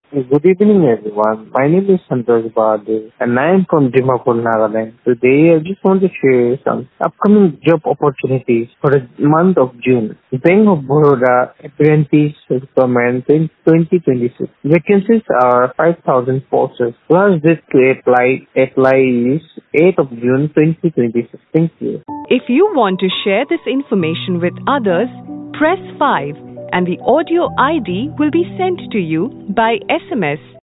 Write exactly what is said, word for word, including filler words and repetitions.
Good evening, everyone. My name is Santosh Bahadur, and I am from Dimapur, Nagaland. Today, I just want to share some upcoming job opportunities for the month of June. Bank of Baroda Apprentice Requirement in twenty twenty-six. Vacancies are five thousand posts. Last date to apply, apply is eighth of June twenty twenty-six. Thank you. If you want to share this information with others, press five and the audio I D will be sent to you by S M S